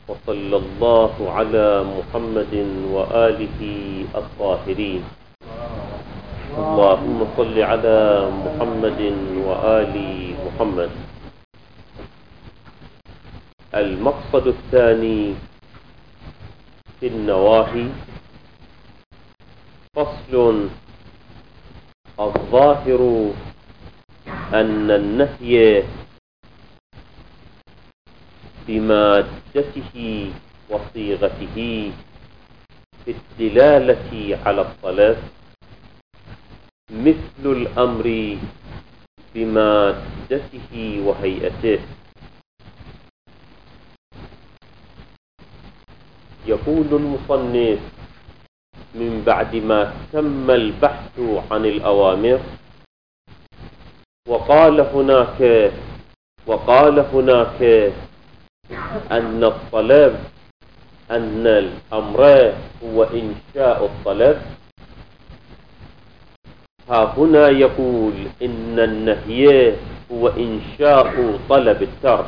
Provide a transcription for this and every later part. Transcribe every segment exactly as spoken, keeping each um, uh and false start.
وصلى الله على محمد وآله الطاهرين. اللهم صل على محمد وآل محمد. المقصد الثاني في النواهي. فصل. الظاهر أن النهي بمادته وصيغته في الدلالة على الطلب مثل الأمر بمادته وهيئته. يقول المصنف من بعد ما تم البحث عن الأوامر وقال هناك وقال هناك أن الطلب أن الأمر هو إنشاء الطلب. ها هنا يقول إن النهي هو إنشاء طلب الترك.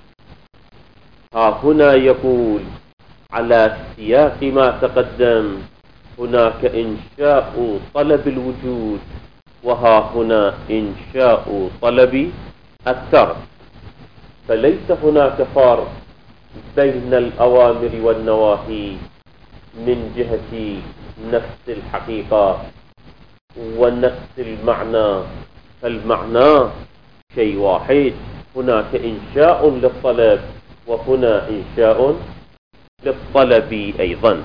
ها هنا يقول على سياق ما تقدم هناك إنشاء طلب الوجود، وها هنا إنشاء طلب الترك. فليس هناك فرق بين الأوامر والنواهي من جهة نفس الحقيقة ونفس المعنى، فالمعنى شيء واحد. هناك إنشاء للطلب وهنا إنشاء للطلب أيضا،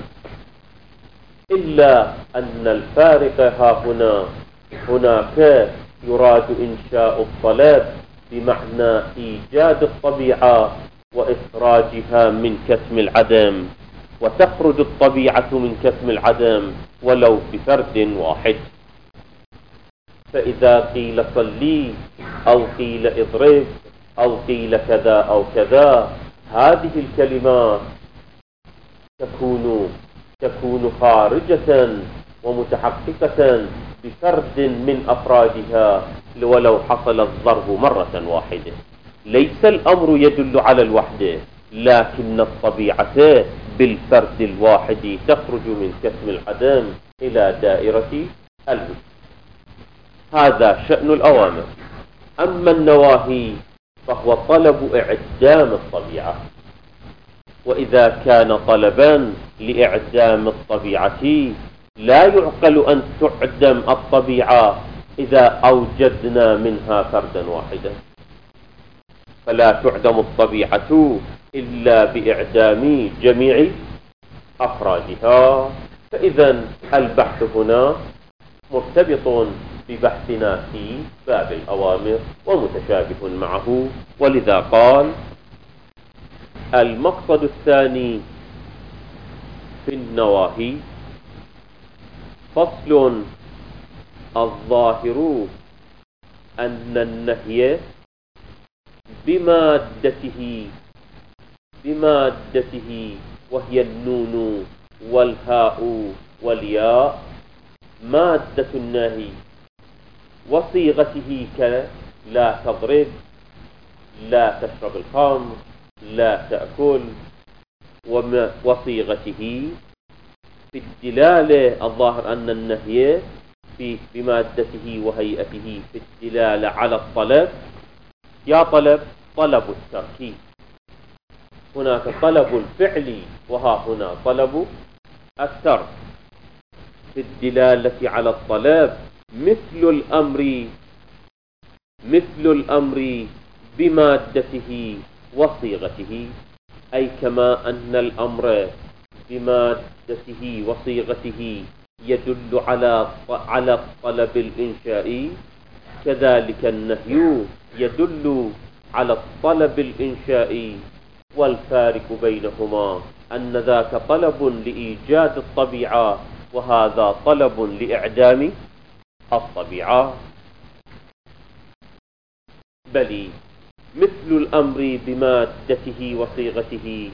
إلا أن الفارق ها هنا هناك يراد إنشاء الطلب بمعنى إيجاد الطبيعة وإخراجها من كتم العدم، وتخرج الطبيعة من كتم العدم ولو بفرد واحد. فإذا قيل صلي أو قيل اضرب أو قيل كذا أو كذا، هذه الكلمات تكون تكون خارجة ومتحققة بفرد من أفرادها ولو حصل الضرب مرة واحدة. ليس الأمر يدل على الوحدة، لكن الطبيعة بالفرد الواحد تخرج من كتم العدم إلى دائرة الوجود. هذا شأن الأوامر. أما النواهي فهو طلب إعدام الطبيعة، وإذا كان طلبا لإعدام الطبيعة لا يعقل أن تعدم الطبيعة إذا أوجدنا منها فردا واحدا، فلا تعدم الطبيعة إلا بإعدام جميع أفرادها. فإذا البحث هنا مرتبط ببحثنا في باب الأوامر ومتشابه معه، ولذا قال المقصد الثاني في النواهي. فصل. الظاهر أن النهي بمادته بمادته وهي النون والهاء والياء مادة النهي، وصيغته كلا تضرب، لا تشرب الخمر، لا تأكل، وصيغته في الدلالة. الظاهر أن النهي في بمادته وهيئته في الدلالة على الطلب. يا طلب طلب الترك، هناك طلب الفعل وها هنا طلب الترك. في الدلالة على الطلب مثل الأمر مثل الأمر بمادته وصيغته، أي كما أن الأمر بمادته وصيغته يدل على على الطلب الإنشائي، كذلك النهي يدل على الطلب الإنشائي. والفارق بينهما أن ذاك طلب لإيجاد الطبيعة وهذا طلب لإعدام الطبيعة. بل مثل الأمر بمادته وصيغته،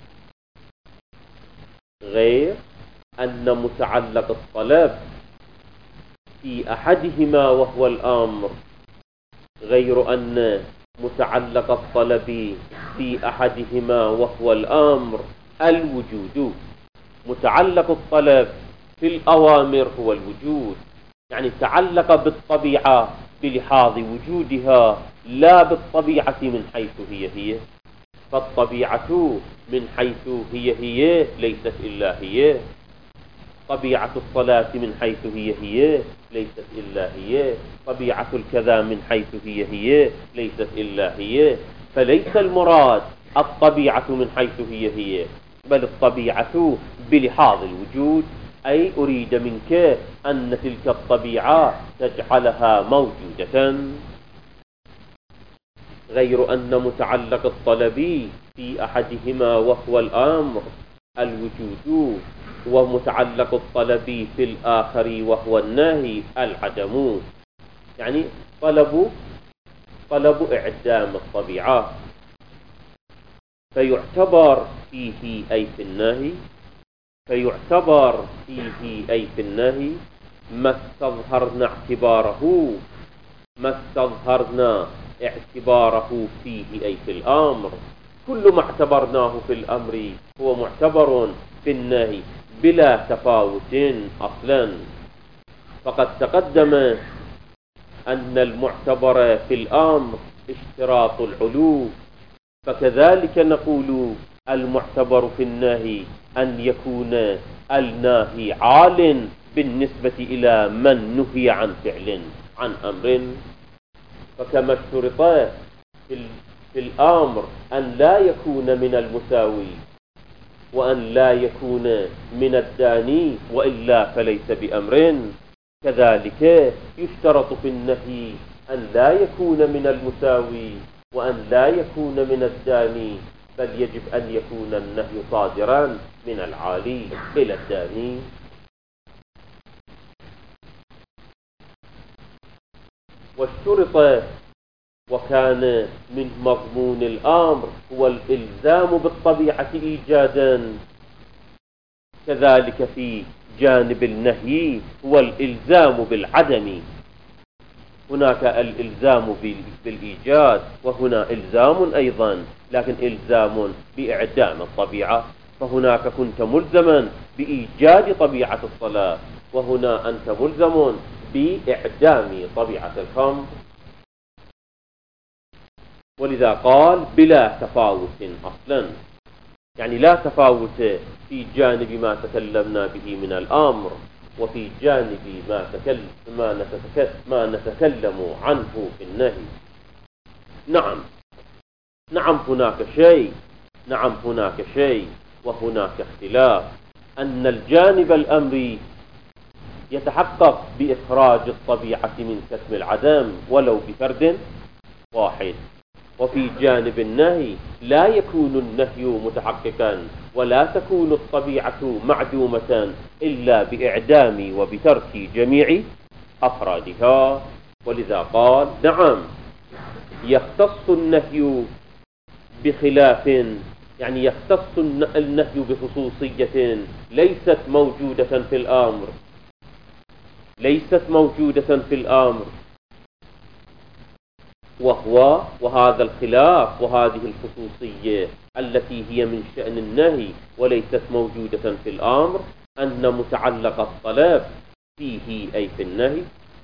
غير أن متعلق الطلب في أحدهما وهو الأمر، غير أن متعلق الطلب في أحدهما وهو الأمر الوجود. متعلق الطلب في الأوامر هو الوجود، يعني تعلق بالطبيعة بلحاظ وجودها لا بالطبيعة من حيث هي هي. فالطبيعة من حيث هي هي ليست إلا هي، طبيعة الصلاة من حيث هي هي ليست إلا هي، طبيعة الكذا من حيث هي هي ليست إلا هي. فليس المراد الطبيعة من حيث هي هي، بل الطبيعة بلحاظ الوجود، أي أريد منك أن تلك الطبيعة تجعلها موجودة. غير أن متعلق الطلب في أحدهما وهو الأمر الوجود، ومتعلق الطلب في الآخر وهو النهي العدم. يعني طلب طلب إعدام الطبيعة، فيعتبر فيه أي في النهي فيعتبر فيه أي في النهي ما استظهرنا اعتباره ما استظهرنا اعتباره فيه أي في الأمر. كل ما اعتبرناه في الأمر هو معتبر في النهي بلا تفاوت أصلا. فقد تقدم أن المعتبر في الأمر اشتراط العلو، فكذلك نقول المعتبر في النهي أن يكون الناهي عال بالنسبة إلى من نهي عن فعل عن أمر. فكما اشترط في الأمر أن لا يكون من المساوي وأن لا يكون من الداني وإلا فليس بأمر، كذلك يشترط في النهي أن لا يكون من المساوي وأن لا يكون من الداني، بل يجب أن يكون النهي صادرا من العالي إلى الداني. واشترط وكان من مضمون الأمر هو الإلزام بالطبيعة إيجادا، كذلك في جانب النهي هو الإلزام بالعدم. هناك الإلزام بالإيجاد وهنا إلزام أيضا، لكن إلزام بإعدام الطبيعة. فهناك كنت ملزما بإيجاد طبيعة الصلاة، وهنا أنت ملزم بإعدام طبيعة الخمر. ولذا قال بلا تفاوت أصلا، يعني لا تفاوت في جانب ما تكلمنا به من الأمر وفي جانب ما, تكلم ما, نتكلم ما نتكلم عنه في النهي. نعم نعم هناك شيء نعم هناك شيء وهناك اختلاف، أن الجانب الأمري يتحقق بإخراج الطبيعة من كتم العدم ولو بفرد واحد، وفي جانب النهي لا يكون النهي متحققا ولا تكون الطبيعة معدومة إلا بإعدام وبترك جميع أفرادها. ولذا قال نعم يختص النهي بخلاف، يعني يختص النهي بخصوصية ليست موجودة في الأمر ليست موجودة في الأمر وهو وهذا الخلاف وهذه الخصوصية التي هي من شأن النهي وليست موجودة في الأمر، أن متعلق الطلب فيه أي في النهي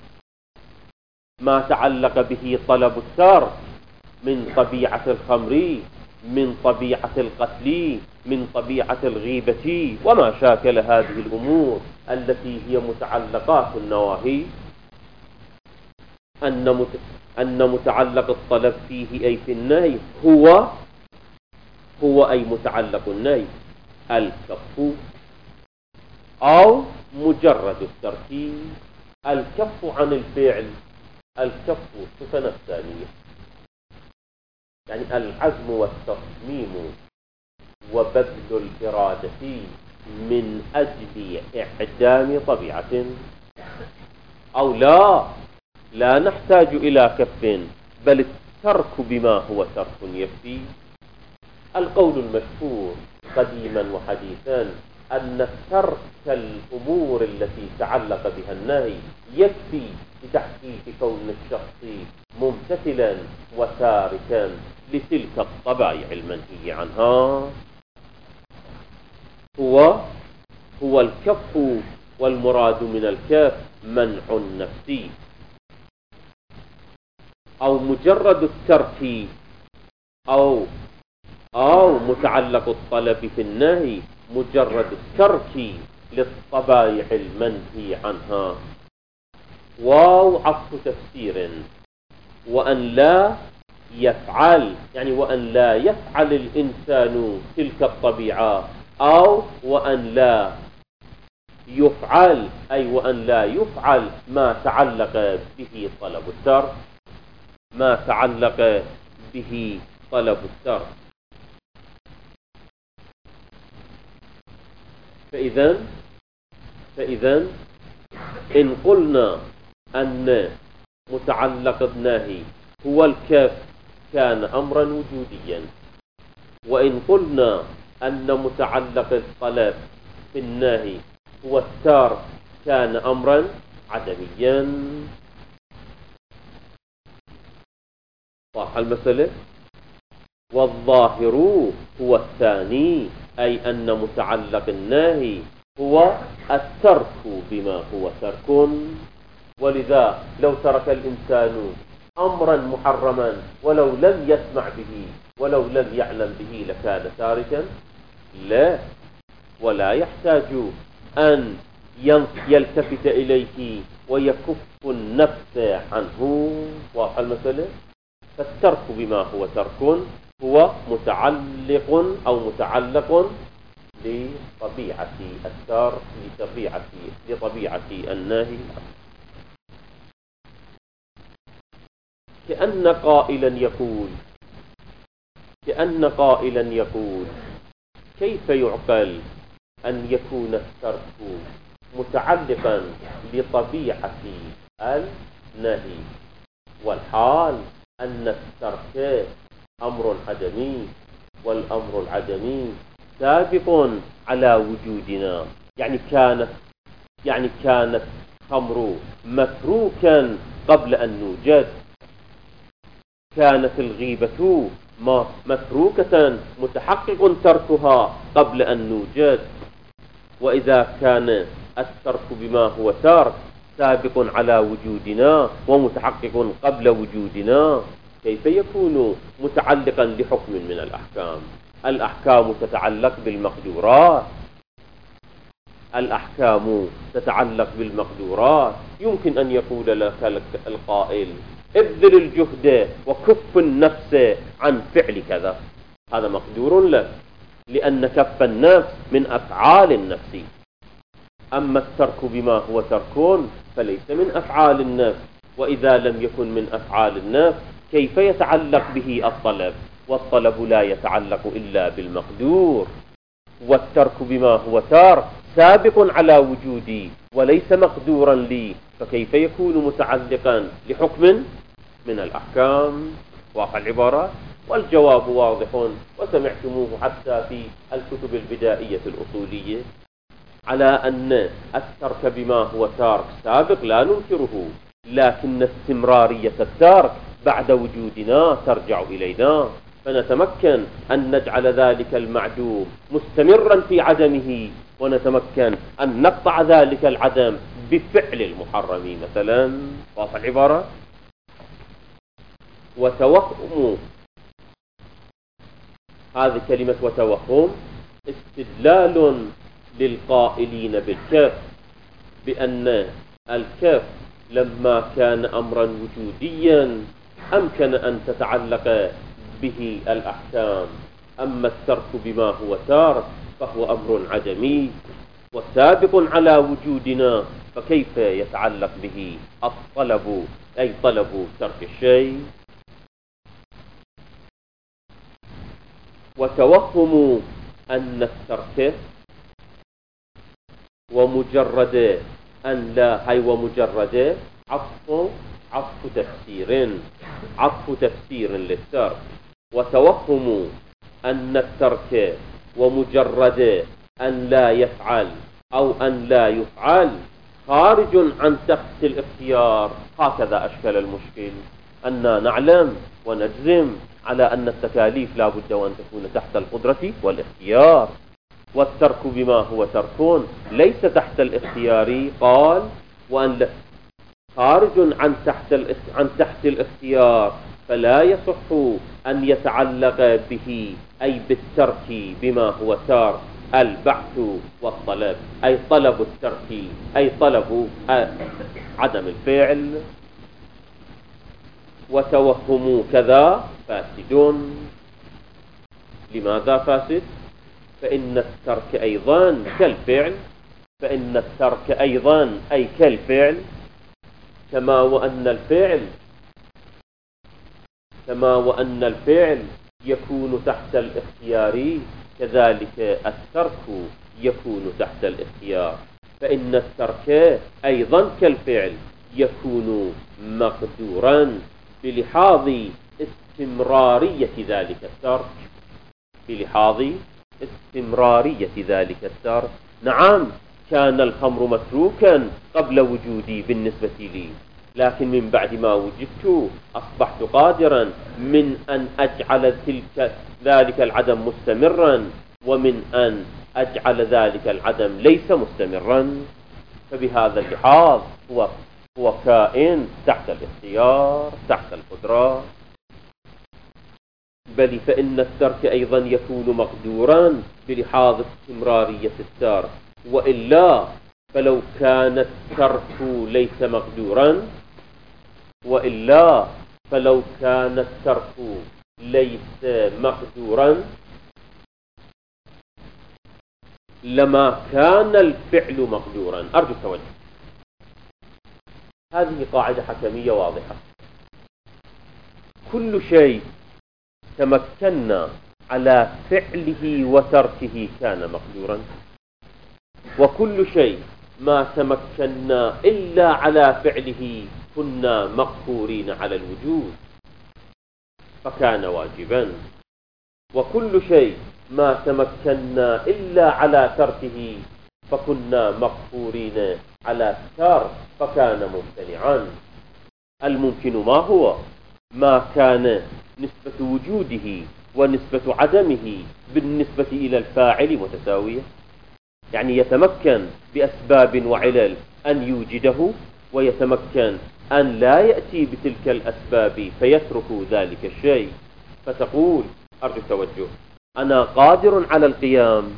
ما تعلق به طلب الترك من طبيعة الخمر، من طبيعة القتل، من طبيعة الغيبة، وما شاكل هذه الأمور التي هي متعلقات النواهي، أن مت... أن متعلق الطلب فيه أي في النهي هو هو أي متعلق النهي الكف أو مجرد الترك. الكف عن الفعل، الكف صفة الثانية، يعني العزم والتصميم وبذل الإرادة من أجل إعدام طبيعة. أو لا لا نحتاج إلى كف، بل الترك بما هو ترك يكفي. القول المشهور قديما وحديثا أن ترك الأمور التي تعلق بها النهي يكفي لتحقيق كون الشخص ممتثلا وتاركا لتلك الطبائع المنهي عنها. هو هو الكف، والمراد من الكف منع النفس، أو مجرد الترك، أو أو متعلق الطلب في النهي مجرد الترك للطبائع المنهي عنها. واو عطف تفسير، وأن لا يفعل يعني وأن لا يفعل الإنسان تلك الطبيعة، أو وأن لا يفعل أي وأن لا يفعل ما تعلق به طلب الترك، ما تعلق به طلب الترك. فإذا فإذا إن قلنا أن متعلق النهي هو الكف كان أمرا وجوديا، وإن قلنا أن متعلق الطلب في النهي هو الترك كان أمرا عدميا. صح المسألة؟ والظاهر هو الثاني، أي أن متعلق النهي هو الترك بما هو ترك. ولذا لو ترك الإنسان أمرا محرما ولو لم يسمع به ولو لم يعلم به لكان تاركا؟ لا، ولا يحتاج أن يلتفت إليه ويكف النفس عنه. واضح المسألة؟ فالترك بما هو ترك هو متعلق أو متعلق لطبيعة الترك، لطبيعة لطبيعة النهي. كأن قائلا يقول كأن قائلا يقول كيف يعقل أن يكون الترك متعلقا لطبيعة النهي، والحال أن الترك أمر عدمي، والأمر العدمي سابق على وجودنا. يعني كانت يعني كانت خمر متروكا قبل أن نوجد، كانت الغيبة متروكة متحقق تركها قبل أن نوجد. وإذا كان الترك بما هو ترك سابق على وجودنا ومتحقق قبل وجودنا، كيف يكون متعلقا لحكم من الأحكام؟ الأحكام تتعلق بالمقدورات، الأحكام تتعلق بالمقدورات. يمكن أن يقول لك القائل ابذل الجهد وكف النفس عن فعل كذا، هذا مقدور لك، لأن كف النفس من أفعال النفس. أما الترك بما هو ترك فليس من أفعال النفس، وإذا لم يكن من أفعال النفس كيف يتعلق به الطلب؟ والطلب لا يتعلق إلا بالمقدور، والترك بما هو ترك سابق على وجودي وليس مقدورا لي، فكيف يكون متعلقا لحكم من الأحكام؟ واضح العبارة؟ والجواب واضح، وسمعتموه حتى في الكتب البدائية الأصولية، على أن الترك بما هو ترك سابق لا ننكره، لكن استمرارية الترك بعد وجودنا ترجع إلينا، فنتمكن أن نجعل ذلك المعدوم مستمرا في عدمه، ونتمكن أن نقطع ذلك العدم بفعل المحرم مثلا. واضح العبارة؟ وتوهم، هذه كلمة وتوهم استدلال للقائلين بالكف بأن الكف لما كان أمرا وجوديا أمكن أن تتعلق به الأحكام، أما الترك بما هو تارك فهو أمر عدمي وسابق على وجودنا، فكيف يتعلق به الطلب أي طلب ترك الشيء؟ وتوهم أن الترك ومجرد أن لا هي ومجرد عطف عطف تفسير عطف تفسير للترك. وتوهم أن الترك ومجرد أن لا يفعل أو أن لا يفعل خارج عن تحت الاختيار. هكذا أشكل المشكل، أننا نعلم ونجزم على أن التكاليف لا بد وأن تكون تحت القدرة والاختيار، والترك بما هو ترك ليس تحت الاختيار. قال وأن خارج عن تحت عن تحت الاختيار، فلا يصح أن يتعلق به أي بالترك بما هو ترك البحث والطلب، أي طلب الترك أي طلب عدم الفعل. وتوهم كذا فاسد. لماذا فاسد؟ فإن الترك أيضا كالفعل، فإن الترك أيضا أي كالفعل، كما وأن الفعل كما وأن الفعل يكون تحت الاختيار، كذلك الترك يكون تحت الاختيار. فإن الترك أيضا كالفعل يكون مقدورا بلحاظ استمرارية ذلك الترك، بلحاظ استمرارية ذلك الترك. نعم، كان الخمر متروكا قبل وجودي بالنسبة لي، لكن من بعد ما وجدت أصبحت قادرا من أن أجعل تلك ذلك العدم مستمرا، ومن أن أجعل ذلك العدم ليس مستمرا. فبهذا اللحاظ هو هو كائن تحت الاختيار، تحت القدرة. بل فإن الترك أيضا يكون مقدورا بلحاظ استمرارية الترك، وإلا فلو كان الترك ليس مقدورا وإلا فلو كان الترك ليس مقدورا لما كان الفعل مقدورا. أرجو التوجه، هذه قاعدة حكمية واضحة. كل شيء تمكنا على فعله وتركه كان مقدورا، وكل شيء ما تمكنا إلا على فعله كنا مقهورين على الوجود فكان واجبا، وكل شيء ما تمكنا إلا على تركه فكنا مقهورين على الترك فكان ممتنعا. الممكن ما هو؟ ما كان نسبة وجوده ونسبة عدمه بالنسبة إلى الفاعل متساوية، يعني يتمكن بأسباب وعلل أن يوجده، ويتمكن أن لا يأتي بتلك الأسباب فيترك ذلك الشيء. فتقول أرجو التوجه، أنا قادر على القيام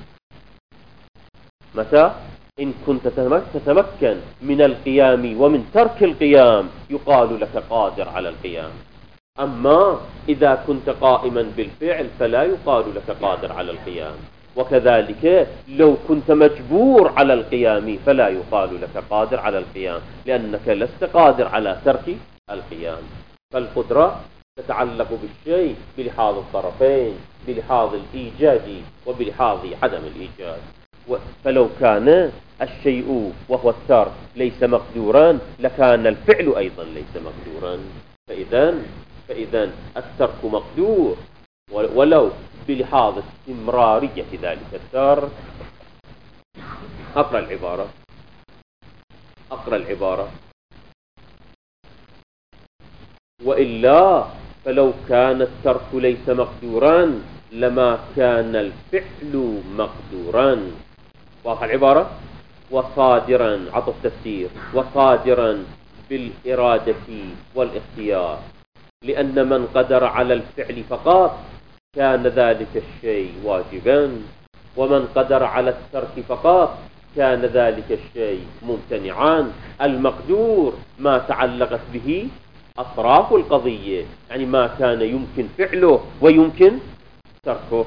متى؟ إن كنت تتمكن من القيام ومن ترك القيام يقال لك قادر على القيام. أما إذا كنت قائما بالفعل فلا يقال لك قادر على القيام. وكذلك لو كنت مجبور على القيام فلا يقال لك قادر على القيام، لأنك لست قادر على ترك القيام. فالقدرة تتعلق بالشيء بلحاظ الطرفين، بلحاظ الإيجاد وبلحاظ عدم الإيجاد. فلو كان الشيء وهو الترك ليس مقدورا لكان الفعل أيضا ليس مقدورا. فإذا فإذا الترك مقدور ولو بلحاظ استمرارية ذلك الترك. أقرأ العبارة أقرأ العبارة وإلا فلو كان الترك ليس مقدورا لما كان الفعل مقدورا. واضح العبارة؟ وصادرا، عطف تفسير، وصادرا بالإرادة والاختيار، لأن من قدر على الفعل فقط كان ذلك الشيء واجبا، ومن قدر على الترك فقط كان ذلك الشيء ممتنعا. المقدور ما تعلقت به أطراف القضية، يعني ما كان يمكن فعله ويمكن تركه.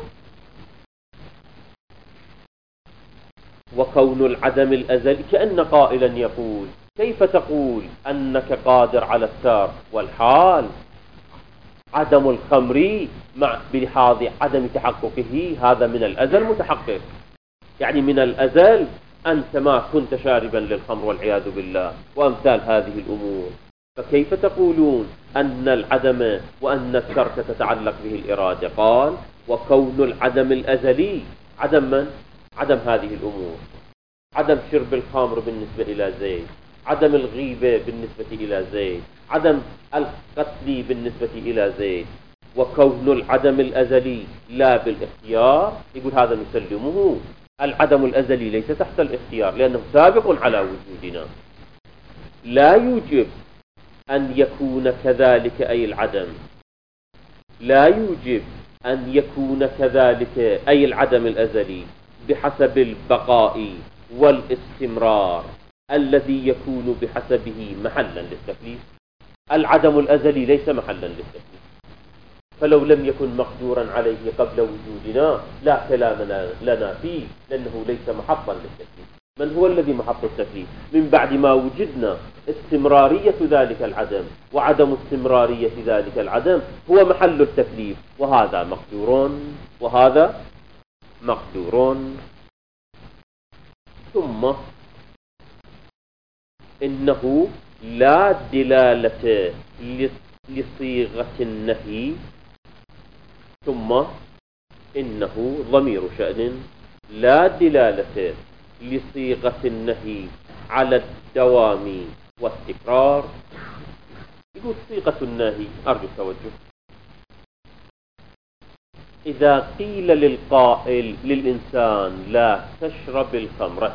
وكون العدم الأزلي، كأن قائلا يقول كيف تقول أنك قادر على الترك والحال عدم الخمر مع بلحاظ عدم تحققه هذا من الأزل متحقق، يعني من الأزل أنت ما كنت شاربا للخمر والعياذ بالله وأمثال هذه الأمور، فكيف تقولون أن العدم وأن الترك تتعلق به الإرادة؟ قال وكون العدم الأزلي، عدم من؟ عدم هذه الأمور، عدم شرب الخمر بالنسبة إلى زيد، عدم الغيبة بالنسبة إلى زيد، عدم القتل بالنسبة إلى زيد، وكون العدم الأزلي لا بالاختيار، يقول هذا نسلمه. العدم الأزلي ليس تحت الاختيار لأنه سابق على وجودنا، لا يوجب أن يكون كذلك أي العدم، لا يوجب أن يكون كذلك أي العدم الأزلي بحسب البقاء والاستمرار الذي يكون بحسبه محلا للتكليف. العدم الأزلي ليس محلا للتكليف، فلو لم يكن مقدورا عليه قبل وجودنا لا كلام لنا فيه لأنه ليس محطا للتكليف. من هو الذي محط التكليف؟ من بعد ما وجدنا استمرارية ذلك العدم وعدم استمرارية ذلك العدم هو محل التكليف، وهذا مقدور وهذا مقدور. ثم إنه لا دلالة لصيغة النهي، ثم إنه ضمير شأن لا دلالة لصيغة النهي على الدوام والتكرار. يقول صيغة النهي، أرجو التوجه، إذا قيل للقائل للإنسان لا تشرب الخمر،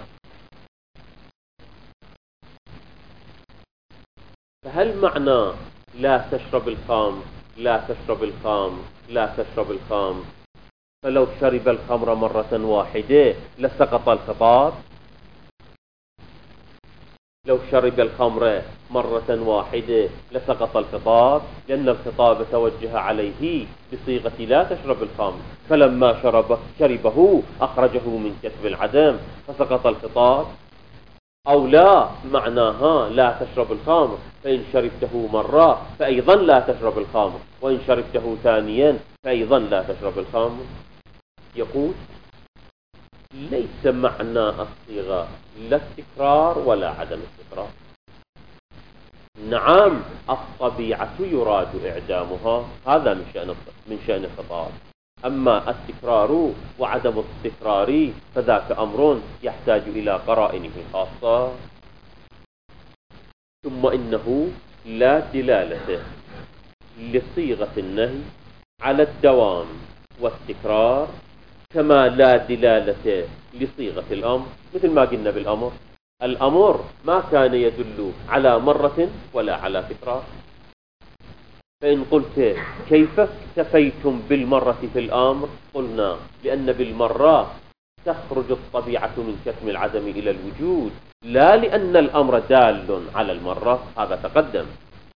فهل معنى لا تشرب الخمر لا تشرب الخمر لا تشرب الخمر فلو شرب الخمر مرة واحدة لسقط الخطاب؟ لو شرب الخمر مرة واحدة لسقط الخطاب، لأن الخطاب توجه عليه بصيغة لا تشرب الخمر، فلما شرب شربه أخرجه من كتب العدم فسقط الخطاب. أو لا معناها لا تشرب الخمر فإن شربته مرة فأيضا لا تشرب الخمر، وإن شربته ثانيا فأيضا لا تشرب الخمر. يقول ليس معنى الصيغة لا التكرار ولا عدم التكرار. نعم الطبيعة يراد إعدامها، هذا من شأن من شأن الخطاب، أما التكرار وعدم التكرار فذاك أمر يحتاج إلى قرائنه الخاصة. ثم إنه لا دلالة لصيغة النهي على الدوام والتكرار كما لا دلالة لصيغة الأمر، مثل ما قلنا بالأمر، الأمر ما كان يدل على مرة ولا على تكرار. فإن قلت كيف اكتفيتم بالمرة في الأمر؟ قلنا لأن بالمرة تخرج الطبيعة من كتم العدم إلى الوجود، لا لأن الأمر دال على المرة، هذا تقدم.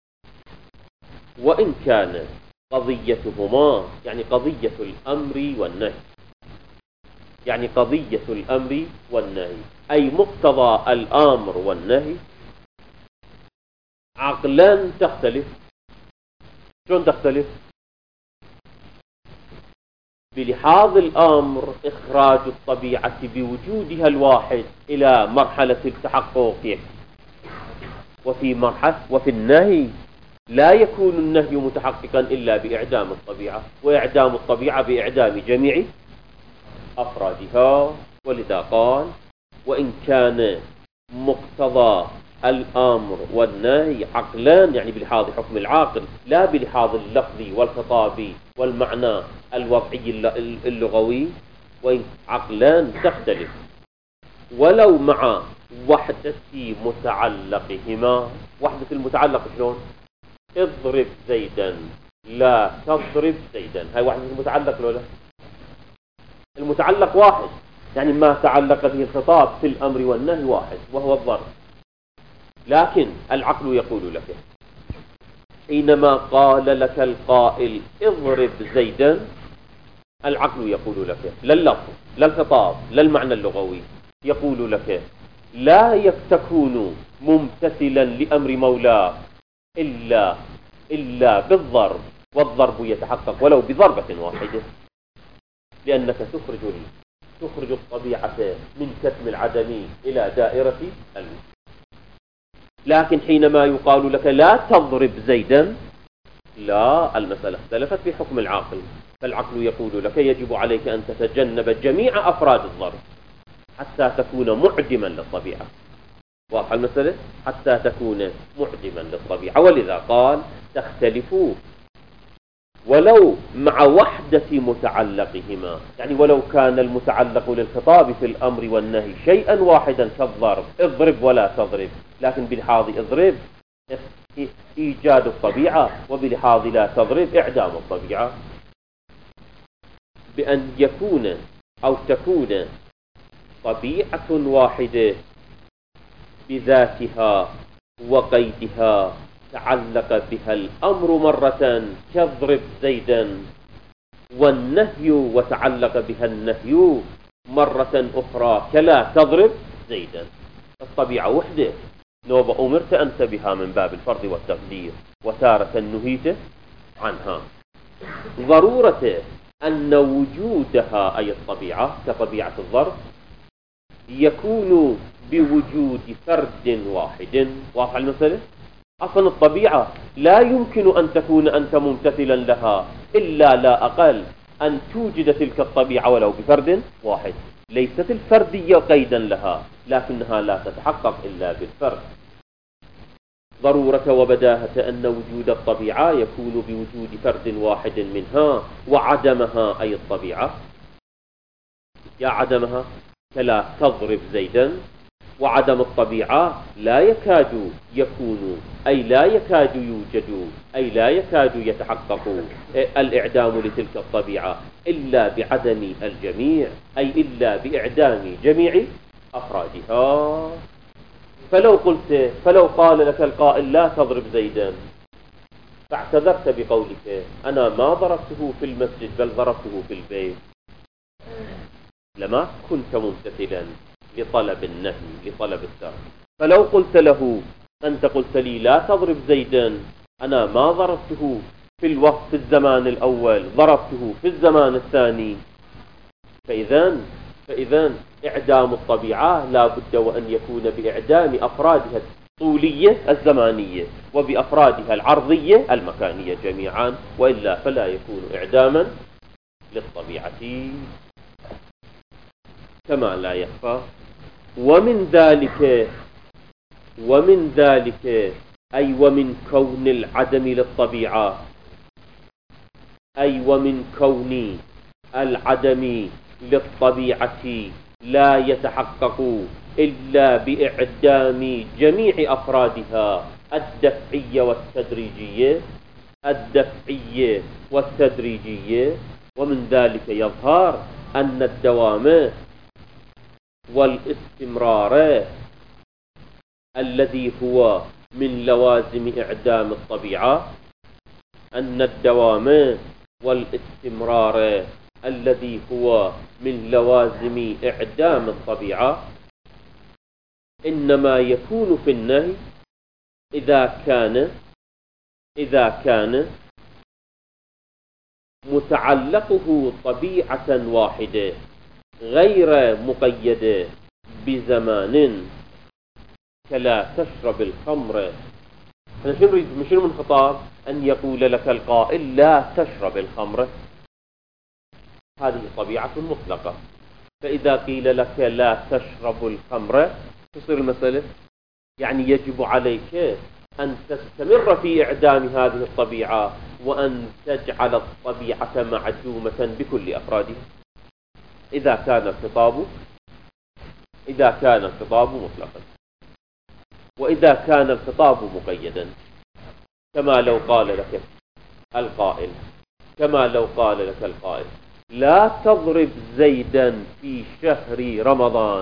وإن كان قضيتهما يعني قضية الأمر والنهي، يعني قضية الأمر والنهي أي مقتضى الأمر والنهي عقلا تختلف. شلون تختلف؟ بلحاظ الأمر إخراج الطبيعة بوجودها الواحد إلى مرحلة التحقق، وفي مرحلة وفي النهي لا يكون النهي متحققا إلا بإعدام الطبيعة، وإعدام الطبيعة بإعدام جميع أفرادها. ولذا قال وإن كان مقتضى الأمر والنهي عقلان، يعني بلحاظ حكم العاقل لا بلحاظ اللفظي والخطابي والمعنى الوضعي اللغوي، وإن عقلان تختلف ولو مع وحدة متعلقهما. وحدة المتعلق شلون؟ اضرب زيدا لا تضرب زيدا، هاي وحدة المتعلق لولا؟ المتعلق واحد، يعني ما تعلق به الخطاب في الأمر والنهي واحد وهو الضرب. لكن العقل يقول لك حينما قال لك القائل اضرب زيدا، العقل يقول لك لا اللفظ لا الخطاب لا المعنى اللغوي، يقول لك لا تكون ممتثلا لأمر مولاه إلا إلا بالضرب، والضرب يتحقق ولو بضربة واحدة، لأنك تخرج تخرج الطبيعة من كتم العدم إلى دائرة الوجود. لكن حينما يقال لك لا تضرب زيدا، لا، المسألة اختلفت في حكم العاقل، فالعقل يقول لك يجب عليك أن تتجنب جميع أفراد الضرب، حتى تكون معدما للطبيعة. واضح المسألة؟ حتى تكون معدما للطبيعة. ولذا قال تختلفوا ولو مع وحدة متعلقهما، يعني ولو كان المتعلق للخطاب في الأمر والنهي شيئا واحدا كالضرب، اضرب ولا تضرب، لكن بلحاظ اضرب إيجاد الطبيعة، وبلحاظ لا تضرب إعدام الطبيعة. بأن يكون أو تكون طبيعة واحدة بذاتها وقيدها تعلق بها الأمر مرة كاضرب زيدا، والنهي وتعلق بها النهي مرة أخرى كلا تضرب زيدا. الطبيعة وحدة، نوبة أمرت أنت بها من باب الفرض والتقدير، وتارة نهيت عنها. ضرورة أن وجودها أي الطبيعة كطبيعة الضرب يكون بوجود فرد واحد. واضح المسألة؟ أصلا الطبيعة لا يمكن أن تكون أنت ممتثلا لها إلا لا أقل أن توجد تلك الطبيعة ولو بفرد واحد. ليست الفردية قيدا لها، لكنها لا تتحقق إلا بالفرد. ضرورة وبداهة أن وجود الطبيعة يكون بوجود فرد واحد منها، وعدمها أي الطبيعة يا عدمها كلا تضرب زيدا. وعدم الطبيعة لا يكاد يكون أي لا يكاد يوجد أي لا يكاد يتحقق الإعدام لتلك الطبيعة إلا بعدم الجميع، أي إلا بإعدام جميع أفرادها. فلو قلت فلو قال لك القائل لا تضرب زيدا، فاعتذرت بقولك أنا ما ضربته في المسجد بل ضربته في البيت، لما كنت ممتثلا لطلب النهي لطلب الترك. فلو قلت له أنت قلت لي لا تضرب زيدا، أنا ما ضربته في الوقت في الزمان الأول، ضربته في الزمان الثاني، فإذن فإذن إعدام الطبيعة لا بد وأن يكون بإعدام أفرادها الطولية الزمانية وبأفرادها العرضية المكانية جميعا، وإلا فلا يكون إعداما للطبيعة. كما لا يخفى. ومن ذلك ومن ذلك أي ومن كون العدم للطبيعة، أي ومن كون العدم للطبيعة لا يتحقق إلا بإعدام جميع أفرادها الدفعية والتدريجية الدفعية والتدريجية. ومن ذلك يظهر أن الدوام والاستمرار الذي هو من لوازم إعدام الطبيعة أن الدوام والاستمرار الذي هو من لوازم إعدام الطبيعة إنما يكون في النهي إذا كان إذا كان متعلقه طبيعة واحدة غير مقيدة بزمان، كلا تشرب الخمر. احنا شنو نريد من شنو من خطاب؟ أن يقول لك القائل لا تشرب الخمر، هذه طبيعة مطلقة. فإذا قيل لك لا تشرب الخمر تصير المسألة يعني يجب عليك أن تستمر في إعدام هذه الطبيعة وأن تجعل الطبيعة معدومة بكل أفرادها إذا كان الخطاب إذا كان الخطاب مطلقا. وإذا كان الخطاب مقيدا، كما لو قال لك القائل كما لو قال لك القائل لا تضرب زيدا في شهر رمضان،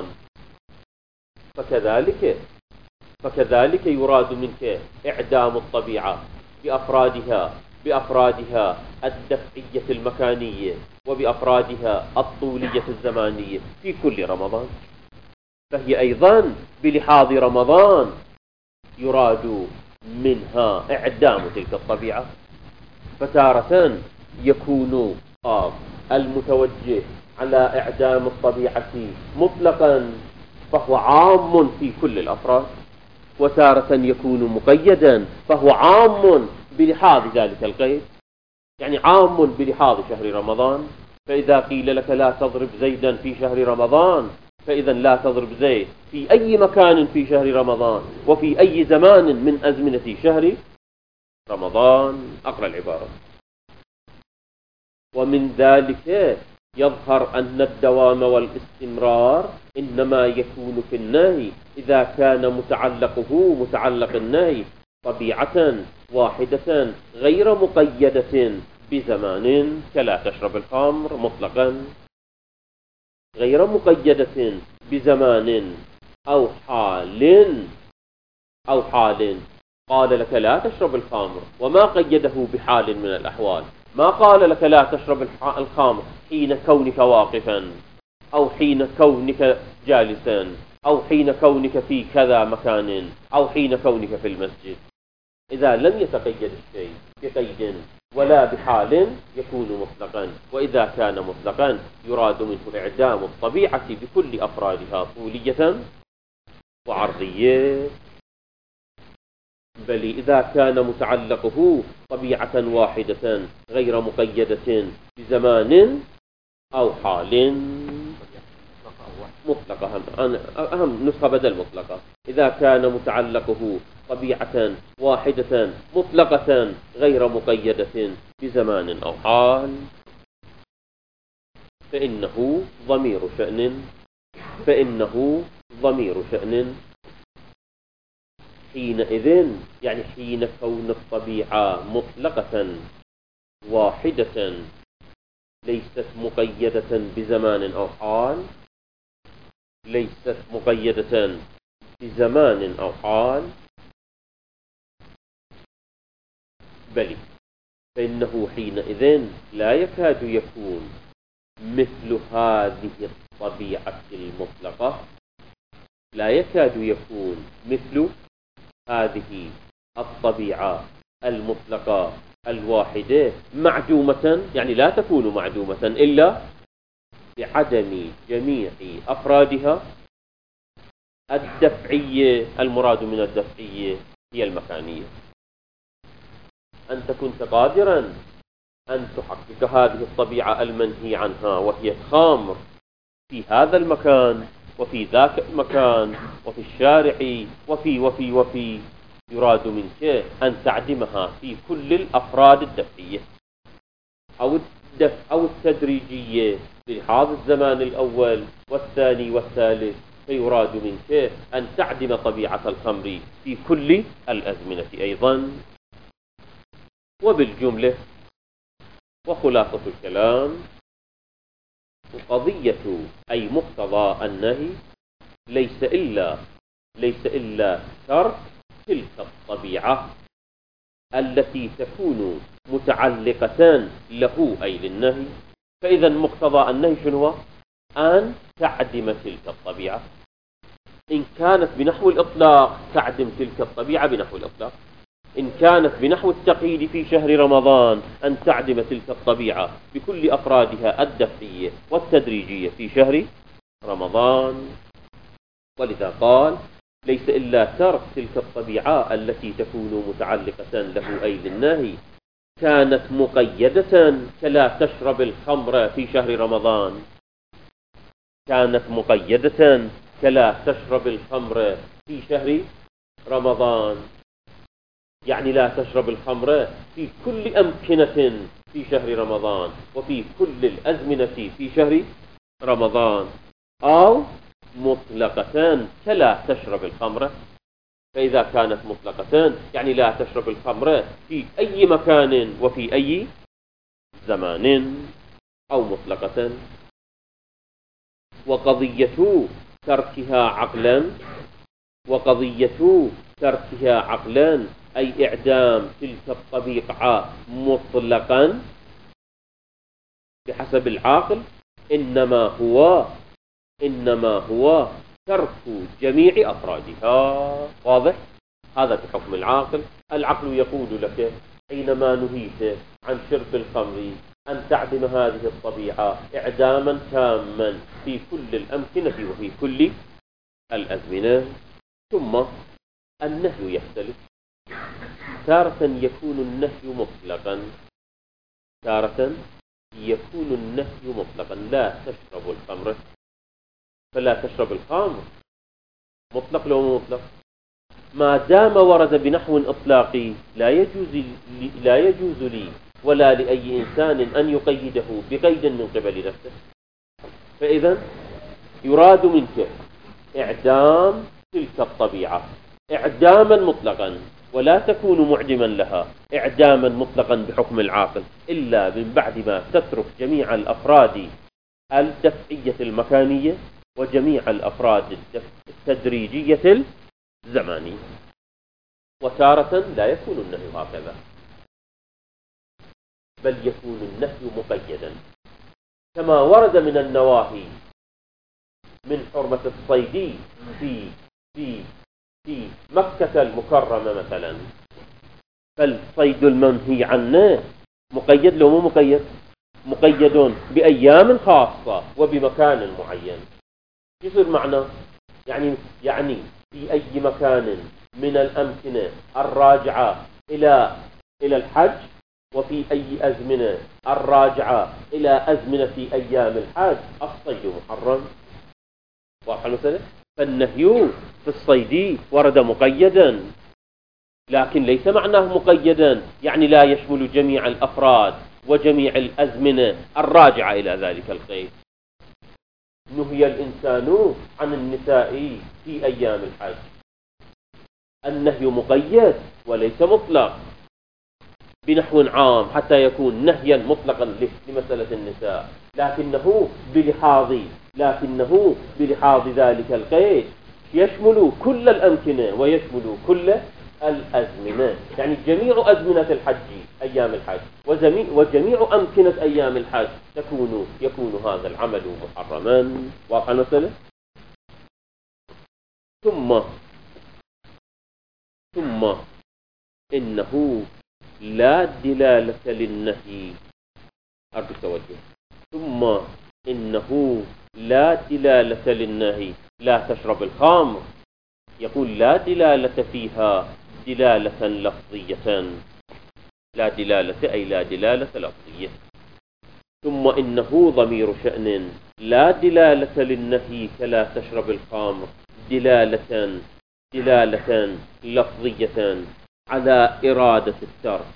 فكذلك فكذلك يراد منك إعدام الطبيعة بأفرادها بأفرادها الدفعية المكانية وبأفرادها الطولية الزمانية في كل رمضان. فهي أيضا بلحاظ رمضان يراد منها إعدام تلك الطبيعة. فتارة يكون آه المتوجه على إعدام الطبيعة مطلقا فهو عام في كل الأفراد، وتارة يكون مقيدا فهو عام بلحاظ ذلك القيد، يعني عام بلحاظ شهر رمضان. فإذا قيل لك لا تضرب زيدا في شهر رمضان فإذا لا تضرب زيد في أي مكان في شهر رمضان وفي أي زمان من أزمنة شهر رمضان. أقرأ العبارة. ومن ذلك يظهر أن الدوام والاستمرار إنما يكون في النهي إذا كان متعلقه متعلق النهي طبيعة واحدة غير مقيدة بزمان، كلا تشرب الخمر مطلقا، غير مقيدة بزمان أو حال أو حال. قال لك لا تشرب الخمر وما قيده بحال من الأحوال، ما قال لك لا تشرب الخمر حين كونك واقفا أو حين كونك جالسا أو حين كونك في كذا مكان أو حين كونك في المسجد. إذا لم يتقيد الشيء بقيد ولا بحال يكون مطلقا، وإذا كان مطلقا يراد منه إعدام الطبيعة بكل أفرادها طولية وعرضية. بل إذا كان متعلقه طبيعة واحدة غير مقيدة بزمان أو حال مطلقة، أهم, أهم نسخة بدل مطلقة. إذا كان متعلقه طبيعة واحدة مطلقة غير مقيدة بزمان أو حال فإنه ضمير شأن فإنه ضمير شأن حينئذ، يعني حين كون الطبيعة مطلقة واحدة ليست مقيدة بزمان أو حال ليست مقيدة بزمان أو حال بل فإنه حينئذ لا يكاد يكون مثل هذه الطبيعة المطلقة لا يكاد يكون مثل هذه الطبيعة المطلقة الواحدة معدومة، يعني لا تكون معدومة إلا بعدم جميع أفرادها الدفعية. المراد من الدفعية هي المكانية. أنت كنت قادرا أن تحقق هذه الطبيعة المنهي عنها وهي الخمر في هذا المكان وفي ذاك المكان وفي الشارع وفي وفي وفي يراد منك أن تعدمها في كل الأفراد الدفعية أو الدفع أو التدريجية بلحاظ الزمان الأول والثاني والثالث، فيراد منك أن تعدم طبيعة الخمر في كل الأزمنة أيضا. وبالجملة وخلاصة الكلام، قضية أي مقتضى النهي ليس إلا ليس إلا ترك تلك الطبيعة التي تكون متعلقة له أي للنهي. فإذا مقتضى النهي شنو هو؟ أن تعدم تلك الطبيعة. إن كانت بنحو الإطلاق تعدم تلك الطبيعة بنحو الإطلاق، إن كانت بنحو التقييد في شهر رمضان أن تعدم تلك الطبيعة بكل أفرادها الدفعية والتدريجية في شهر رمضان. ولذا قال ليس إلا ترك تلك الطبيعة التي تكون متعلقة له أي للنهي كانت مقيدة كلا تشرب الخمر في شهر رمضان كانت مقيدة كلا تشرب الخمر في شهر رمضان، يعني لا تشرب الخمر في كل أمكنة في شهر رمضان وفي كل الأزمنة في شهر رمضان، أو مطلقة كلا تشرب الخمر. فإذا كانت مطلقة يعني لا تشرب الخمر في أي مكان وفي أي زمان، أو مطلقة. وقضية تركها عقلا وقضية تركها عقلا أي إعدام تلك الطبيعة مطلقا بحسب العاقل إنما هو إنما هو ترك جميع أفرادها. واضح؟ هذا بحكم العاقل. العقل يقول لك حينما نهيت عن شرب الخمر أن تعدم هذه الطبيعة إعداما تاما في كل الأمكنة وفي كل الأزمنة. ثم النهي يختلف، تارة يكون النهي مطلقا تارة يكون النهي مطلقا لا تشرب الخمر فلا تشرب الخمر. مطلق لو مطلق؟ ما دام ورد بنحو إطلاقي لا يجوز لي لا يجوز لي ولا لأي إنسان أن يقيده بقيد من قبل نفسه. فإذا يراد منك إعدام تلك الطبيعة إعداما مطلقا، ولا تكون معدما لها إعداما مطلقا بحكم العاقل إلا من بعد ما تترك جميع الأفراد الدفعية المكانية وجميع الأفراد التدريجية الزمانية. وتارة لا يكون النهي هكذا، بل يكون النهي مقيدا كما ورد من النواهي من حرمة الصيد في في في مكة المكرمة مثلا، فالصيد المنهي عنه مقيد لو مو مقيد؟ مقيدون بأيام خاصة وبمكان معين. يصير معنى يعني يعني في أي مكان من الأمكنة الراجعة إلى إلى الحج، وفي أي أزمنة الراجعة إلى أزمنة في أيام الحج الصيد محرم. واضح المسألة؟ فالنهي في الصيد ورد مقيدا، لكن ليس معناه مقيدا يعني لا يشمل جميع الأفراد وجميع الأزمنة الراجعة إلى ذلك القيد. نهي الإنسان عن النساء في أيام الحج، النهي مقيد وليس مطلق بنحو عام حتى يكون نهيا مطلقا لمسألة النساء، لكنه بلحاظ لكنه بلحاظ ذلك القيد يشمل كل الأمكنة ويشمل كل الأزمنة، يعني جميع أزمنة الحج أيام الحج وجميع أمكنة أيام الحج تكون يكون هذا العمل محرما. واقع المسألة؟ ثم ثم إنه لا دلالة للنهي. أرجو التوجه. ثم إنه لا دلالة للنهي لا تشرب الخمر، يقول لا دلالة فيها دلالة لفظية، لا دلالة أي لا دلالة لفظية. ثم إنه ضمير شأن لا دلالة للنهي كلا تشرب الخمر دلالة دلالة لفظية على إرادة الترك،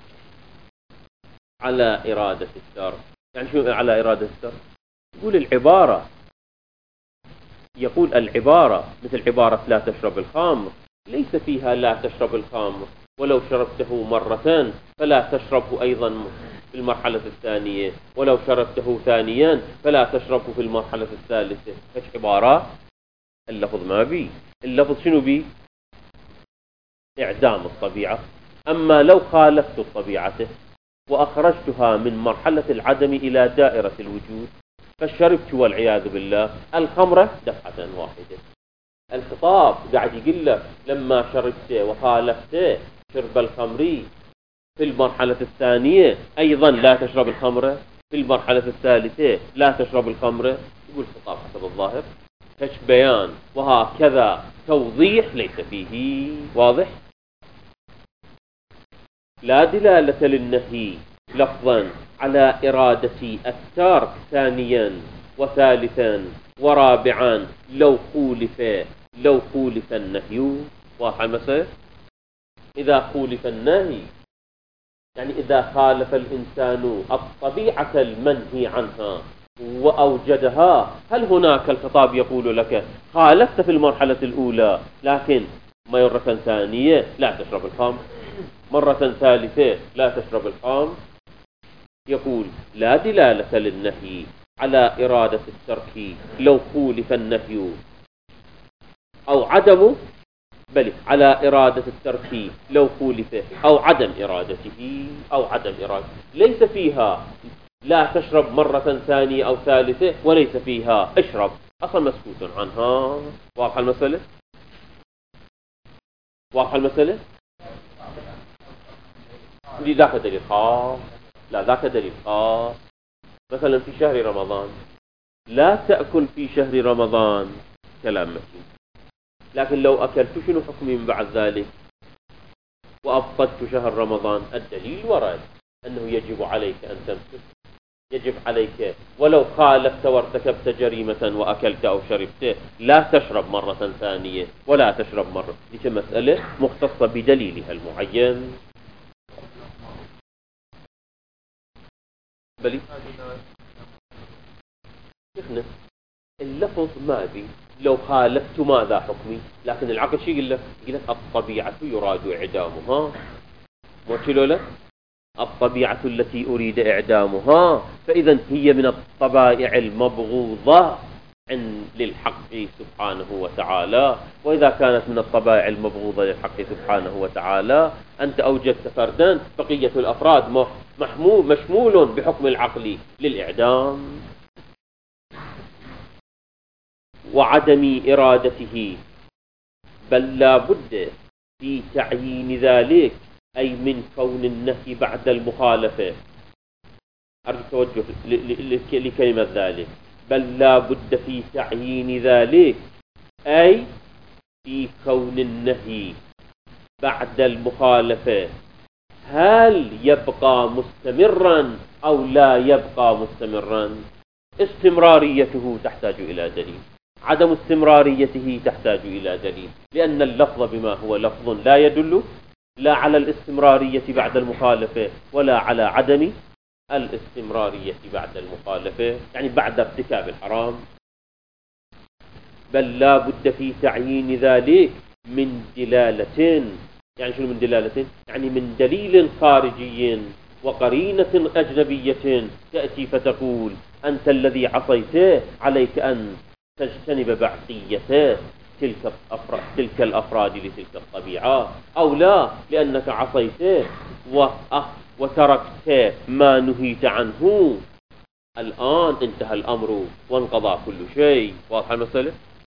على إرادة الترك. يعني شو على إرادة الترك؟ يقول العبارة يقول العبارة مثل عبارة لا تشرب الخمر ليس فيها لا تشرب الخمر ولو شربته مرة فلا تشربه أيضا في المرحلة الثانية، ولو شربته ثانيا فلا تشربه في المرحلة الثالثة. ايش عبارة؟ اللفظ ما بي، اللفظ شنو بي؟ إعدام الطبيعة. أما لو خالفت الطبيعة وأخرجتها من مرحلة العدم إلى دائرة الوجود فشربت والعياذ بالله الخمرة دفعة واحدة. الخطاب قاعد يقول لك لما شربت وخالفت شرب الخمر في المرحلة الثانية أيضا لا تشرب الخمرة، في المرحلة الثالثة لا تشرب الخمرة. يقول الخطاب حسب الظاهر كش بيان وهكذا توضيح ليس فيه. واضح؟ لا دلالة للنهي لفظا على إرادة الترك ثانيا وثالثا ورابعا لو خولف لو خولف النهي. واضح المسألة؟ إذا خولف النهي يعني إذا خالف الإنسان الطبيعة المنهي عنها وأوجدها، هل هناك الخطاب يقول لك خالفت في المرحلة الأولى لكن مرة ثانية لا تشرب الخمر، مرة ثالثة لا تشرب الخمر؟ يقول لا دلالة للنهي على إرادة الترك لو خولف النهي أو عدمه، بل على إرادة الترك لو خولف أو عدم إرادته أو عدم إرادته. ليس فيها لا تشرب مرة ثانية أو ثالثة، وليس فيها اشرب، أصلا مسكوت عنها. واضح المسألة؟ واضح المسألة؟ ذاك دليل خاص، لا ذاك دليل خاص. مثلا في شهر رمضان لا تأكل في شهر رمضان كلام مكي، لكن لو أكلت شنو حكمي من بعد ذلك؟ وأفقدت شهر رمضان، الدليل ورد أنه يجب عليك أن تمسك يجب عليك ولو خالفت وارتكبت جريمة وأكلت أو شربت لا تشرب مرة ثانية ولا تشرب مرة. دي مسألة مختصة بدليلها المعين. بلي شفنا اللفظ ماذي لو خالفت ماذا حكمي، لكن العقل شيء يقول لك؟ يقول لك الطبيعة يراد إعدامها. مو تشيلوا لك الطبيعة التي أريد إعدامها، فإذا هي من الطبائع المبغوضة للحق سبحانه وتعالى. وإذا كانت من الطبائع المبغوضة للحق سبحانه وتعالى أنت أوجدت فردا، بقية الأفراد محمول مشمول بحكم العقل للإعدام. وعدم إرادته، بل لا بد في تعيين ذلك، أي من كون النهي بعد المخالفة. أرجو التوجه لكلمة ذلك، بل لا بد في تعيين ذلك، أي في كون النهي بعد المخالفة هل يبقى مستمرا أو لا يبقى مستمرا. استمراريته تحتاج إلى دليل، عدم استمراريته تحتاج إلى دليل، لأن اللفظ بما هو لفظ لا يدل لا على الاستمرارية بعد المخالفة ولا على عدم الاستمرارية بعد المخالفة، يعني بعد ارتكاب الحرام. بل لا بد في تعيين ذلك من دلالة، يعني شنو من دلالة؟ يعني من دليل خارجي وقرينة أجنبية تأتي فتقول أنت الذي عصيته عليك أن تجتنب بعثيته تلك الأفراد, تلك الأفراد لتلك الطبيعة، أو لا لأنك عصيته وتركت ما نهيت عنه. الآن انتهى الأمر وانقضى كل شيء. واضح المسألة؟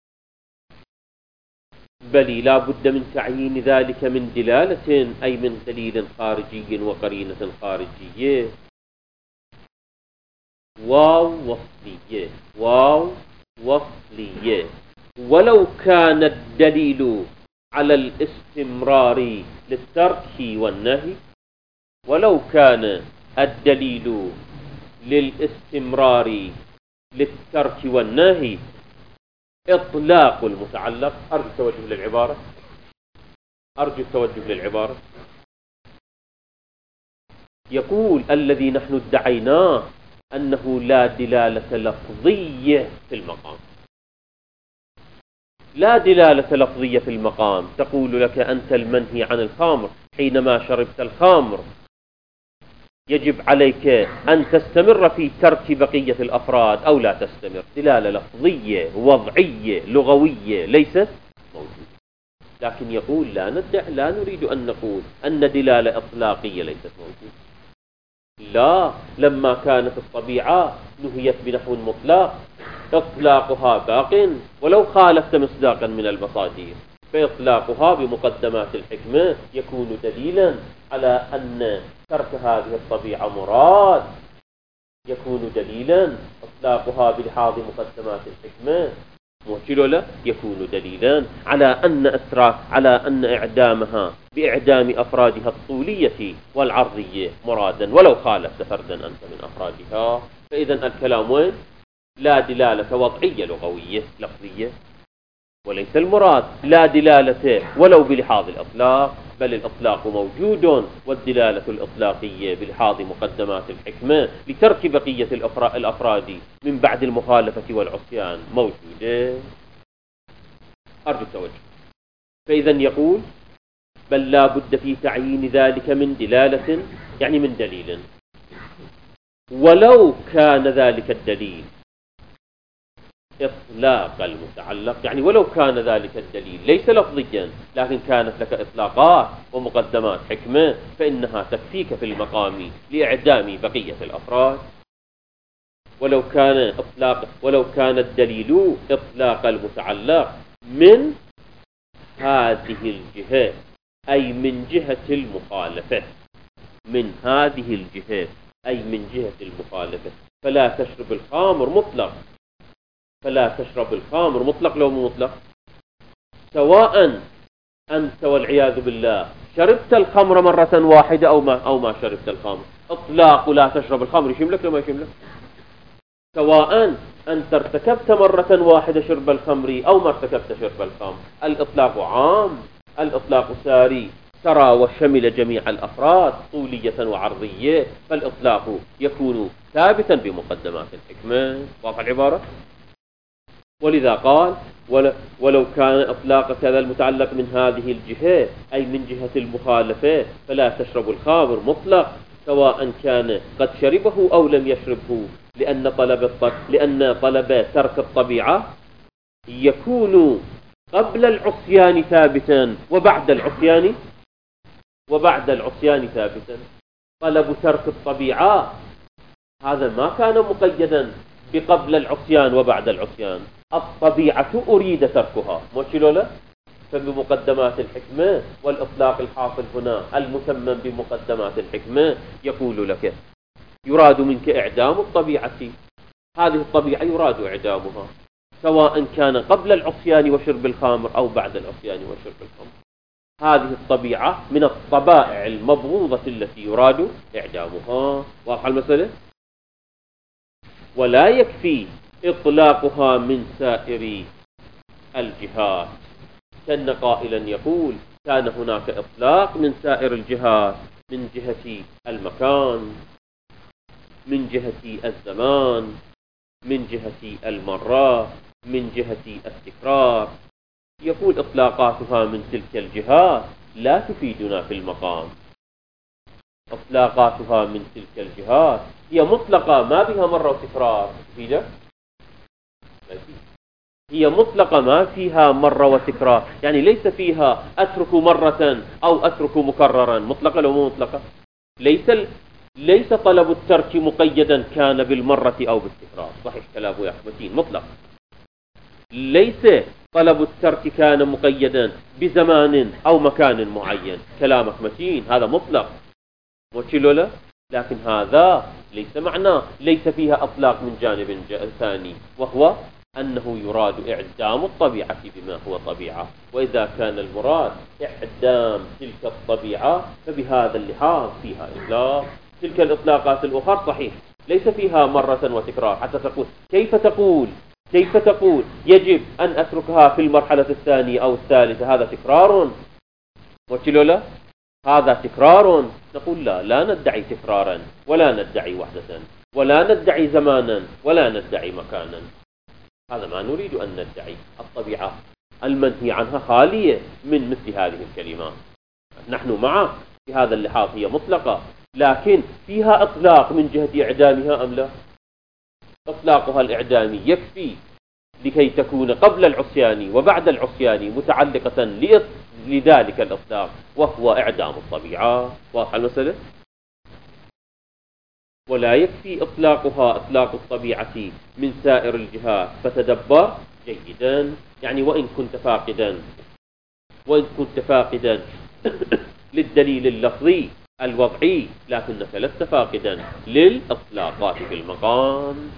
بل لا بد من تعيين ذلك من دلالة، أي من دليل خارجي وقرينة خارجية. واو وصلية، واو وصلية. ولو كان الدليل على الاستمرار للترك والنهي، ولو كان الدليل للاستمرار للترك والنهي إطلاق المتعلق. أرجو التوجه للعبارة، أرجو التوجه للعبارة. يقول الذي نحن ادعيناه أنه لا دلالة لفظية في المقام. لا دلالة لفظية في المقام تقول لك أنت المنهي عن الخمر، حينما شربت الخمر يجب عليك أن تستمر في ترك بقية الأفراد أو لا تستمر. دلالة لفظية وضعية لغوية ليست موجودة. لكن يقول لا ندعي، لا نريد أن نقول أن دلالة إطلاقية ليست موجودة. لا، لما كانت الطبيعة نهيت بنحو مطلق إطلاقها باق ولو خالفت مصداقا من المصادر، فإطلاقها بمقدمات الحكمة يكون دليلا على أن ترك هذه الطبيعة مراد، يكون دليلا إطلاقها بلحاظ مقدمات الحكمة موكل له يكون دليلا على أن إسراف على أن إعدامها بإعدام أفرادها الطولية والعرضية مرادا ولو خالفت فردا أنت من أفرادها. فإذا الكلام وين؟ لا دلالة وضعية لغوية لفظية، وليس المراد لا دلالة ولو بلحاظ الإطلاق، بل الإطلاق موجود والدلالة الإطلاقية بلحاظ مقدمات الحكمة لترك بقية الأفراد من بعد المخالفة والعصيان موجودة. أرجو التوجه. فإذا يقول بل لا بد في تعيين ذلك من دلالة، يعني من دليل، ولو كان ذلك الدليل إطلاق المتعلق، يعني ولو كان ذلك الدليل ليس لفظيا لكن كانت لك إطلاقات ومقدمات حكمة فإنها تكفيك في المقام لإعدام بقية الأفراد. ولو كان إطلاق ولو كان الدليل إطلاق المتعلق من هذه الجهة، أي من جهة المخالفة، من هذه الجهة أي من جهة المخالفة، فلا تشرب الخمر مطلق، فلا تشرب الخمر مطلق لو مو مطلق، سواء أنت والعياذ بالله شربت الخمر مرة واحدة أو ما أو ما شربت الخمر، إطلاق لا تشرب الخمر يشملك لما يشملك؟ سواء أنت ارتكبت مرة واحدة شرب الخمر أو ما ارتكبت شرب الخمر، الإطلاق عام، الإطلاق ساري، ترى وشمل جميع الأفراد طولية وعرضية، فالإطلاق يكون ثابتا بمقدمات الحكمة. واضح العبارة؟ ولذا قال ولو كان إطلاق كذا المتعلق من هذه الجهة أي من جهة المخالفة فلا تشرب الخمر مطلق، سواء كان قد شربه أو لم يشربه، لأن طلب الطلب لأن طلب ترك الطبيعة يكون قبل العصيان ثابتا وبعد العصيان وبعد العصيان ثابتا. طلب ترك الطبيعة هذا ما كان مقيدا بقبل العصيان وبعد العصيان، الطبيعة أريد تركها، موشلولا؟ فبمقدمات الحكمة والإطلاق الحاصل هنا المتمم بمقدمات الحكمة يقول لك يراد منك إعدام الطبيعة، هذه الطبيعة يراد إعدامها سواء كان قبل العصيان وشرب الخمر أو بعد العصيان وشرب الخمر. هذه الطبيعة من الطبائع المبغوضة التي يراد إعدامها. واضح المسألة؟ ولا يكفي إطلاقها من سائر الجهات، كان قائلا يقول كان هناك إطلاق من سائر الجهات، من جهة المكان، من جهة الزمان، من جهة المرة، من جهة التكرار. يقول إطلاقاتها من تلك الجهات لا تفيدنا في المقام، إطلاقاتها من تلك الجهات هي مطلقة ما بها مرة وتكرار، تفيدك؟ هي مطلقة ما فيها مرة وتكرار، يعني ليس فيها أترك مرة أو أترك مكررا، مطلقة لو مو مطلقة؟ ليس ليس طلب الترك مقيدا كان بالمرة أو بالتكرار، صحيح كلامه يا أحمدين، مطلق. ليس طلب الترك كان مقيدا بزمان أو مكان معين، كلامك متين، هذا مطلق، موشيلولا؟ لكن هذا ليس معناه ليس فيها أطلاق من جانب ثاني، وهو أنه يراد إعدام الطبيعة بما هو طبيعة، وإذا كان المراد إعدام تلك الطبيعة فبهذا اللحاظ فيها إطلاق. تلك الإطلاقات الأخرى صحيح ليس فيها مرة وتكرار، حتى تقول كيف تقول كيف تقول يجب أن أتركها في المرحلة الثانية أو الثالثة، هذا تكرار، وكيلولا هذا تكرار. نقول لا لا ندعي تكرارا ولا ندعي وحدة ولا ندعي زمانا ولا ندعي مكانا، هذا ما نريد أن ندعي. الطبيعة المنهي عنها خالية من مثل هذه الكلمات، نحن معه في هذا اللحاظ، هي مطلقة لكن فيها إطلاق من جهة إعدامها أم لا؟ إطلاقها الإعدامي يكفي لكي تكون قبل العصيان وبعد العصيان متعلقة لذلك الإطلاق وهو إعدام الطبيعة. واضح المسألة؟ ولا يكفي إطلاقها إطلاق الطبيعة من سائر الجهات، فتدبر جيدا، يعني وإن كنت فاقدا وإن كنت فاقدا للدليل اللفظي الوضعي لكنك لست فاقدا للإطلاقات في المقام.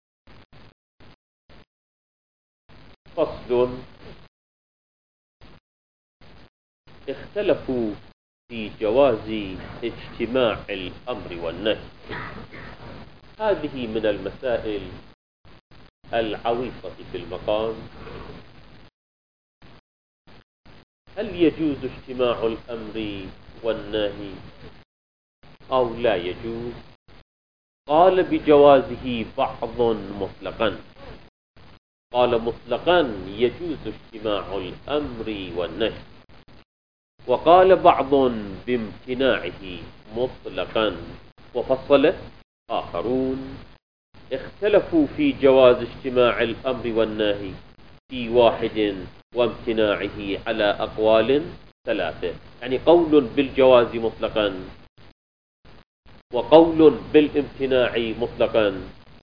فصل: اختلفوا في جواز اجتماع الأمر والنهي. هذه من المسائل العويصة في المقام. هل يجوز اجتماع الأمر والنهي أو لا يجوز؟ قال بجوازه بعض مطلقا، قال مطلقا يجوز اجتماع الأمر والنهي، وقال بعض بامتناعه مطلقا، وفصل آخرون. اختلفوا في جواز اجتماع الأمر والنهي في واحد وامتناعه على أقوال ثلاثة، يعني قول بالجواز مطلقا، وقول بالامتناع مطلقا،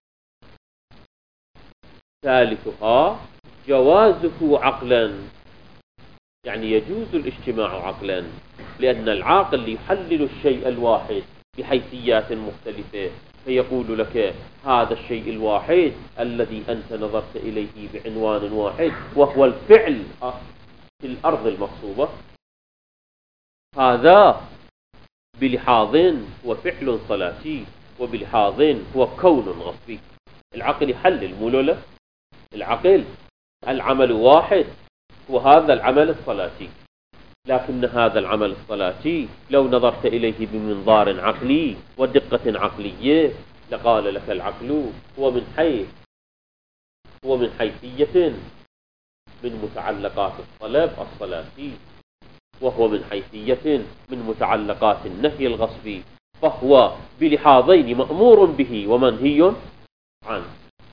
ثالثها جوازه عقلا، يعني يجوز الاجتماع عقلا، لأن العاقل يحلل الشيء الواحد بحيثيات مختلفة، فيقول لك هذا الشيء الواحد الذي أنت نظرت إليه بعنوان واحد وهو الفعل في الأرض المغصوبة، هذا بلحاظ هو فعل صلاتي، وبلحاظ هو كون غصبي. العقل يحلل مو لا؟ العقل العمل واحد، وهذا العمل الصلاتي، لكن هذا العمل الصلاتي لو نظرت إليه بمنظار عقلي ودقة عقلية لقال لك العقل هو من حيث هو من حيثية من متعلقات الطلب الصلاتي، وهو من حيثية من متعلقات النهي الغصبي، فهو بلحاظين مأمور به ومنهي عنه،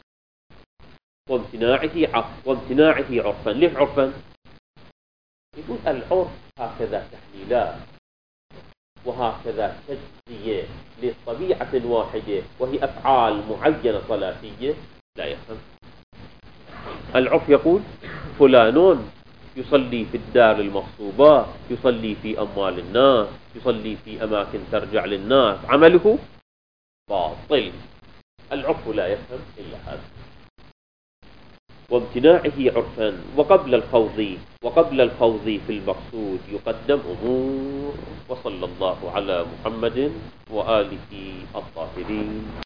وامتناعه وامتناعه عرفا. ليش عرفا؟ يقول العرف هكذا تحليلات وهكذا تجزية لطبيعة واحدة وهي أفعال معينة صلاتية لا يفهم. العرف يقول فلان يصلي في الدار المغصوبة، يصلي في أموال الناس، يصلي في أماكن ترجع للناس، عمله باطل. العرف لا يفهم إلا هذا. وامتناعه عرفا وقبل الخوض وقبل الخوض في المقصود يقدم أمور. وصلى الله على محمد وآله الطاهرين.